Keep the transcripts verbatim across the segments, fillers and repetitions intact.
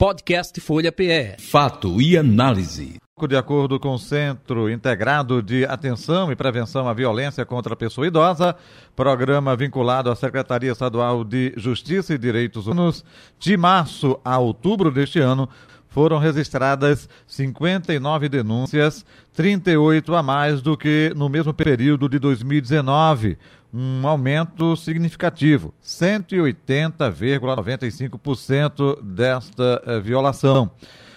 Podcast Folha P E. Fato e análise. De acordo com o Centro Integrado de Atenção e Prevenção à Violência contra a Pessoa Idosa, programa vinculado à Secretaria Estadual de Justiça e Direitos Humanos, de março a outubro deste ano, foram registradas cinquenta e nove denúncias, trinta e oito a mais do que no mesmo período de dois mil e dezenove, um aumento significativo, cento e oitenta vírgula noventa e cinco por cento desta eh, violação.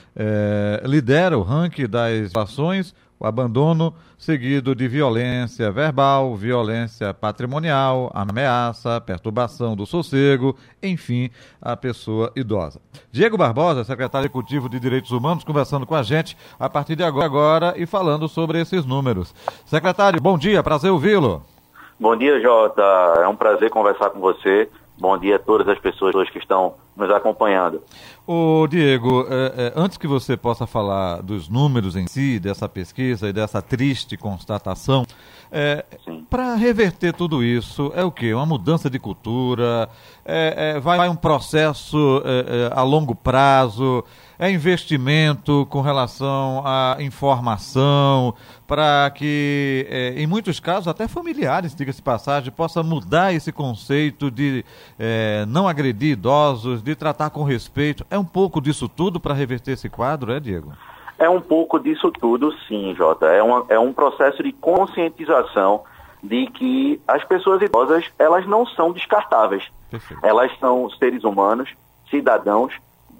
É, lidera o ranking das violações o abandono, seguido de violência verbal, violência patrimonial, ameaça, perturbação do sossego, enfim, a pessoa idosa. Diego Barbosa, secretário executivo de Direitos Humanos, conversando com a gente a partir de agora, agora e falando sobre esses números. Secretário, bom dia, prazer ouvi-lo. Bom dia, Jota. É um prazer conversar com você. Bom dia a todas as pessoas que estão nos acompanhando. Ô Diego, é, é, antes que você possa falar dos números em si, dessa pesquisa e dessa triste constatação, é, para reverter tudo isso, é o quê? Uma mudança de cultura? É, é, vai um processo é, é, a longo prazo? É investimento com relação à informação para que, é, em muitos casos, até familiares, diga-se passagem, possa mudar esse conceito de é, não agredir idosos, de tratar com respeito. É um pouco disso tudo para reverter esse quadro, é, Diego? É um pouco disso tudo, sim, Jota. É, uma, é um processo de conscientização de que as pessoas idosas, elas não são descartáveis. Perfeito. Elas são seres humanos, cidadãos,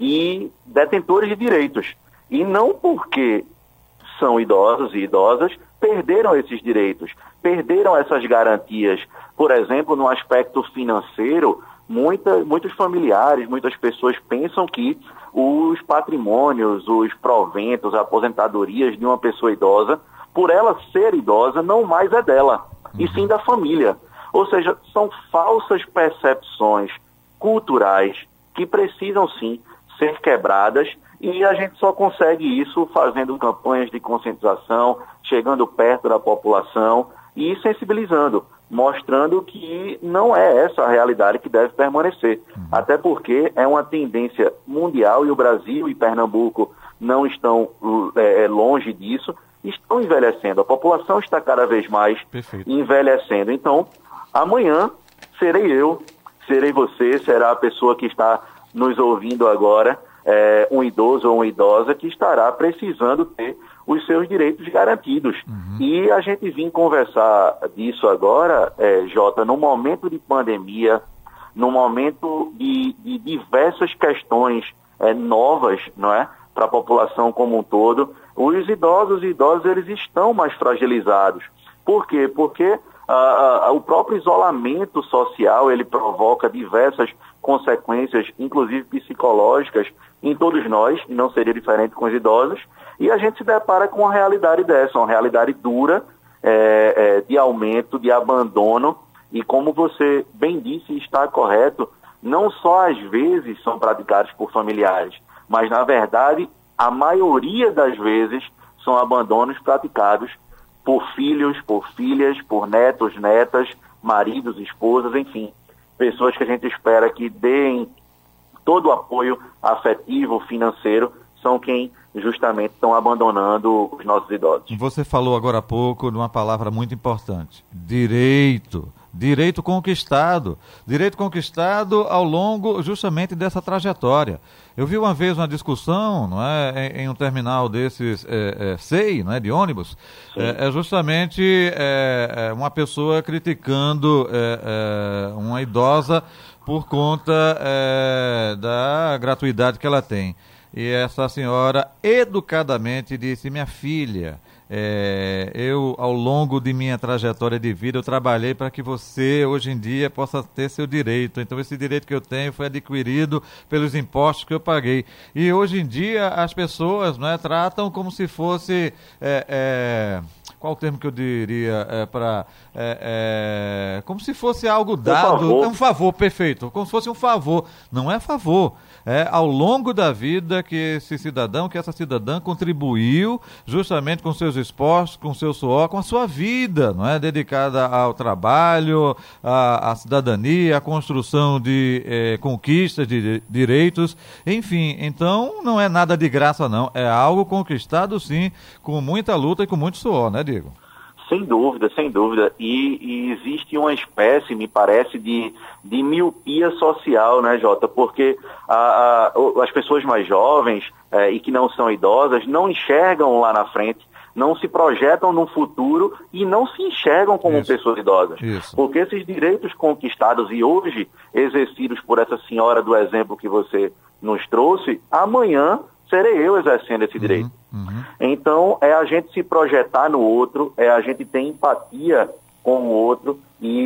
e detentores de direitos. E não porque são idosos e idosas, perderam esses direitos, perderam essas garantias. Por exemplo, no aspecto financeiro, muita, muitos familiares, muitas pessoas pensam que os patrimônios, os proventos, aposentadorias de uma pessoa idosa, por ela ser idosa, não mais é dela, uhum. e sim da família. Ou seja, são falsas percepções culturais que precisam, sim, ser quebradas, e a gente só consegue isso fazendo campanhas de conscientização, chegando perto da população e sensibilizando, mostrando que não é essa a realidade que deve permanecer. Uhum. Até porque é uma tendência mundial e o Brasil e Pernambuco não estão é, longe disso, estão envelhecendo. A população está cada vez mais Perfeito. envelhecendo. Então, amanhã serei eu, serei você, será a pessoa que está nos ouvindo agora, é, um idoso ou uma idosa que estará precisando ter os seus direitos garantidos. Uhum. E a gente vem conversar disso agora, é, Jota, num momento de pandemia, num momento de, de diversas questões é, novas, não é, para a população como um todo. Os idosos e idosas, eles estão mais fragilizados. Por quê? Porque Uh, uh, o próprio isolamento social, ele provoca diversas consequências, inclusive psicológicas, em todos nós, e não seria diferente com os idosos, e a gente se depara com uma realidade dessa, uma realidade dura, é, é, de aumento, de abandono, e como você bem disse e está correto, não só às vezes são praticados por familiares, mas na verdade, a maioria das vezes são abandonos praticados por filhos, por filhas, por netos, netas, maridos, esposas, enfim, pessoas que a gente espera que deem todo o apoio afetivo, financeiro, são quem justamente estão abandonando os nossos idosos. Você falou agora há pouco de uma palavra muito importante, direito. Direito conquistado, direito conquistado ao longo justamente dessa trajetória. Eu vi uma vez uma discussão, não é, em, em um terminal desses é, é, S E I, não é, de ônibus, é, é justamente é, é uma pessoa criticando é, é, uma idosa por conta é, da gratuidade que ela tem. E essa senhora educadamente disse: minha filha, É, eu, ao longo de minha trajetória de vida, eu trabalhei para que você, hoje em dia, possa ter seu direito. Então, esse direito que eu tenho foi adquirido pelos impostos que eu paguei. E, hoje em dia, as pessoas, né, tratam como se fosse... É, é, qual o termo que eu diria é, para... É, é, como se fosse algo dado... Um favor. É um favor, perfeito. Como se fosse um favor. Não é favor. É ao longo da vida que esse cidadão, que essa cidadã contribuiu justamente com seus esportes, com seu suor, com a sua vida, não é? Dedicada ao trabalho, à, à cidadania, à construção de eh, conquistas, de, de direitos, enfim. Então, não é nada de graça, não. É algo conquistado, sim, com muita luta e com muito suor, né, Diego? Sem dúvida, sem dúvida. E, e existe uma espécie, me parece, de, de miopia social, né, Jota? Porque a, a, as pessoas mais jovens é, e que não são idosas não enxergam lá na frente, não se projetam no futuro e não se enxergam como Isso. pessoas idosas. Isso. Porque esses direitos conquistados e hoje exercidos por essa senhora do exemplo que você nos trouxe, amanhã serei eu exercendo esse direito. Uhum, uhum. Então, é a gente se projetar no outro, é a gente ter empatia com o outro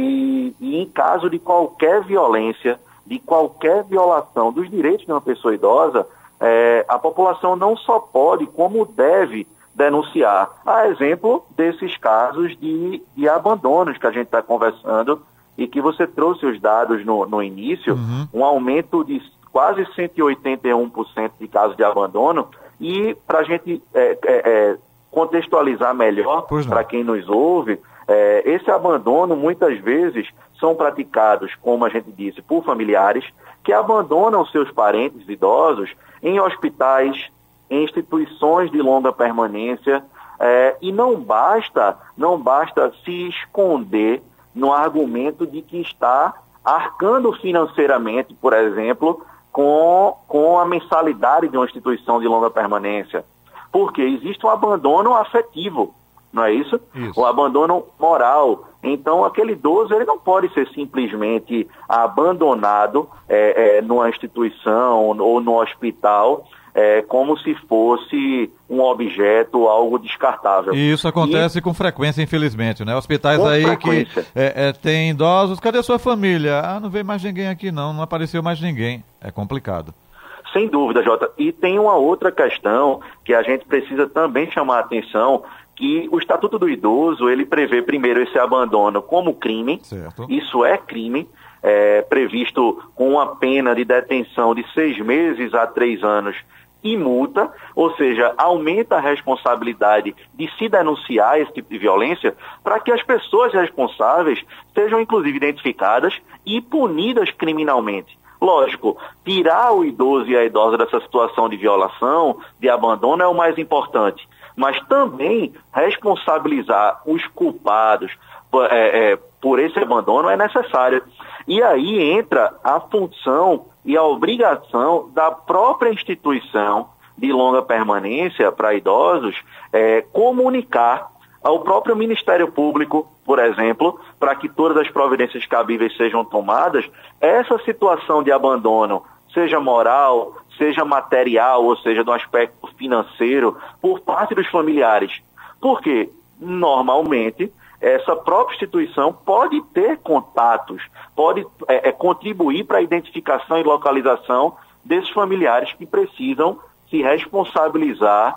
e, e em caso de qualquer violência, de qualquer violação dos direitos de uma pessoa idosa, é, a população não só pode, como deve denunciar. A exemplo desses casos de, de abandonos que a gente está conversando e que você trouxe os dados no, no início, uhum. um aumento de quase cento e oitenta e um por cento de casos de abandono, e para a gente é, é, é, contextualizar melhor, para quem nos ouve, é, esse abandono muitas vezes são praticados, como a gente disse, por familiares que abandonam seus parentes idosos em hospitais, em instituições de longa permanência, é, e não basta, não basta se esconder no argumento de que está arcando financeiramente, por exemplo, Com, com a mensalidade de uma instituição de longa permanência. Porque existe um abandono afetivo, não é isso? isso? O abandono moral. Então, aquele idoso ele não pode ser simplesmente abandonado é, é, numa instituição ou no hospital, é, como se fosse um objeto, algo descartável. E isso acontece e, com frequência, infelizmente, né? Hospitais aí frequência. que é, é, tem idosos, cadê a sua família? Ah, não veio mais ninguém aqui não, não apareceu mais ninguém. É complicado. Sem dúvida, Jota. E tem uma outra questão que a gente precisa também chamar a atenção, que o Estatuto do Idoso, ele prevê primeiro esse abandono como crime. Certo. Isso é crime. É, previsto com uma pena de detenção de seis meses a três anos e multa, ou seja, aumenta a responsabilidade de se denunciar esse tipo de violência para que as pessoas responsáveis sejam inclusive identificadas e punidas criminalmente. Lógico, tirar o idoso e a idosa dessa situação de violação, de abandono é o mais importante, mas também responsabilizar os culpados é, é, por esse abandono é necessário. E aí entra a função e a obrigação da própria instituição de longa permanência para idosos é, comunicar ao próprio Ministério Público, por exemplo, para que todas as providências cabíveis sejam tomadas, essa situação de abandono, seja moral, seja material, ou seja, do aspecto financeiro, por parte dos familiares. Porque, normalmente, essa própria instituição pode ter contatos, pode é, é, contribuir para a identificação e localização desses familiares que precisam se responsabilizar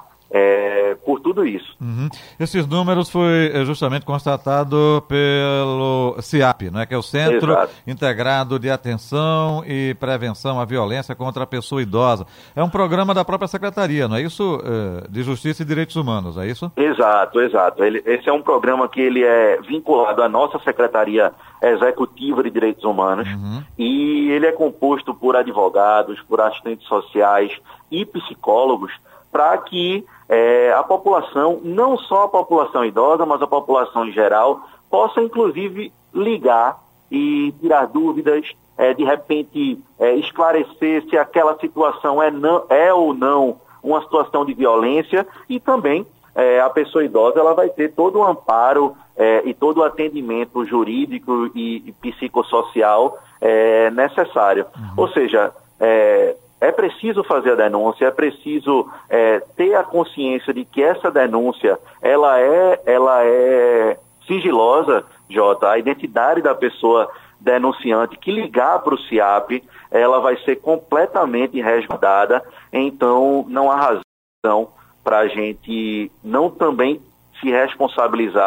é, por tudo isso. Uhum. Esses números foi justamente constatado pelo CIAP, não é? Que é o Centro Exato. Integrado de Atenção e Prevenção à Violência contra a Pessoa Idosa. É um programa da própria Secretaria, não é isso? De Justiça e Direitos Humanos, é isso? Exato, exato. Ele, esse é um programa que ele é vinculado à nossa Secretaria Executiva de Direitos Humanos, uhum. e ele é composto por advogados, por assistentes sociais e psicólogos, para que é, a população, não só a população idosa, mas a população em geral, possa inclusive ligar e tirar dúvidas, é, de repente é, esclarecer se aquela situação é, não, é ou não uma situação de violência, e também é, a pessoa idosa ela vai ter todo o amparo é, e todo o atendimento jurídico e, e psicossocial é, necessário. Uhum. Ou seja, é, É preciso fazer a denúncia, é preciso é, ter a consciência de que essa denúncia ela é, ela é sigilosa, Jota. A identidade da pessoa denunciante que ligar para o CIAP, ela vai ser completamente resguardada, então não há razão para a gente não também se responsabilizar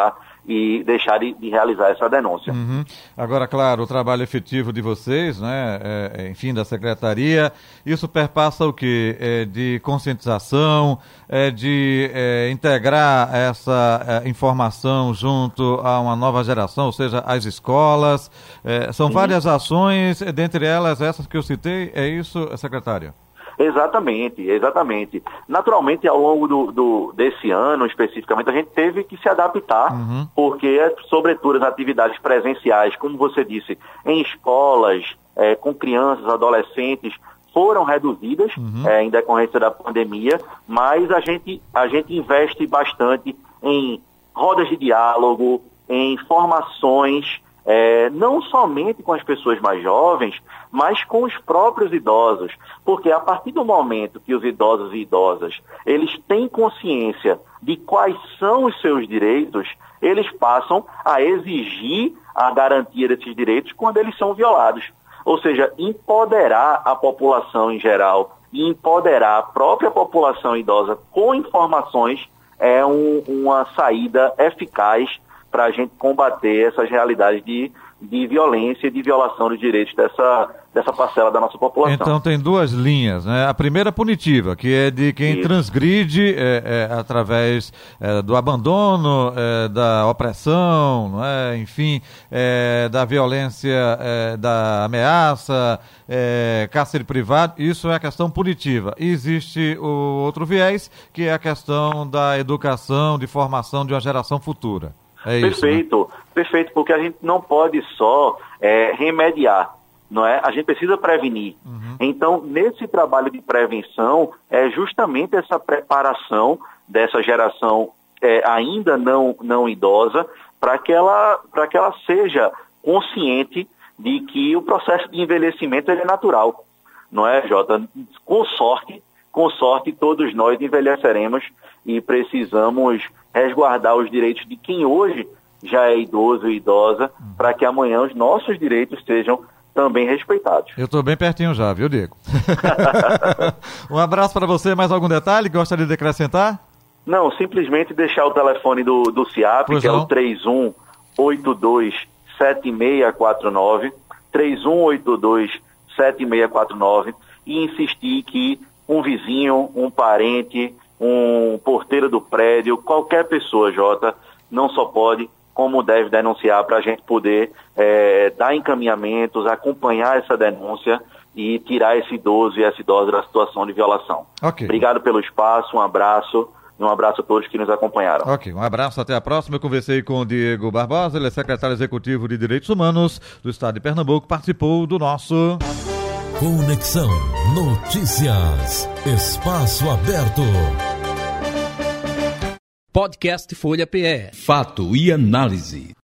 e deixar de, de realizar essa denúncia. Uhum. Agora, claro, o trabalho efetivo de vocês, né, é, enfim, da Secretaria, isso perpassa o quê? É de conscientização, é de é, integrar essa é, informação junto a uma nova geração, ou seja, as escolas. É, são Sim. várias ações, dentre elas essas que eu citei, é isso, secretário? Exatamente, exatamente. Naturalmente, ao longo do, do, desse ano, especificamente, a gente teve que se adaptar, uhum. porque, sobretudo, as atividades presenciais, como você disse, em escolas, é, com crianças, adolescentes, foram reduzidas uhum. é, em decorrência da pandemia, mas a gente, a gente investe bastante em rodas de diálogo, em formações, É, não somente com as pessoas mais jovens, mas com os próprios idosos, porque a partir do momento que os idosos e idosas, eles têm consciência de quais são os seus direitos, eles passam a exigir a garantia desses direitos quando eles são violados. Ou seja, empoderar a população em geral e empoderar a própria população idosa com informações é um, uma saída eficaz para a gente combater essas realidades de, de violência e de violação dos direitos dessa, dessa parcela da nossa população. Então tem duas linhas, né? A primeira punitiva, que é de quem Isso. transgride é, é, através é, do abandono, é, da opressão, não é? Enfim, é, da violência, é, da ameaça, é, cárcere privado, isso é a questão punitiva. E existe o outro viés, que é a questão da educação, de formação de uma geração futura. É perfeito, isso, né? perfeito, porque a gente não pode só é, remediar, não é? A gente precisa prevenir. Uhum. Então, nesse trabalho de prevenção, é justamente essa preparação dessa geração é, ainda não, não idosa, para que ela, para que ela seja consciente de que o processo de envelhecimento ele é natural, não é, Jota? Com sorte, com sorte, todos nós envelheceremos e precisamos resguardar os direitos de quem hoje já é idoso e idosa, para que amanhã os nossos direitos sejam também respeitados. Eu estou bem pertinho já, viu, Diego? Um abraço para você. Mais algum detalhe que gostaria de acrescentar? Não, simplesmente deixar o telefone do, do CIAP, pois que não. É o três um oito dois sete seis quatro nove, três um oito dois sete seis quatro nove, e insistir que um vizinho, um parente, um porteiro do prédio, qualquer pessoa, Jota, não só pode, como deve denunciar para a gente poder é, dar encaminhamentos, acompanhar essa denúncia e tirar esse idoso e essa idosa da situação de violação. Okay. Obrigado pelo espaço, um abraço. E um abraço a todos que nos acompanharam. Ok, um abraço, até a próxima. Eu conversei com o Diego Barbosa, ele é secretário executivo de Direitos Humanos do Estado de Pernambuco, participou do nosso... Conexão Notícias. Espaço aberto. Podcast Folha P E. Fato e análise.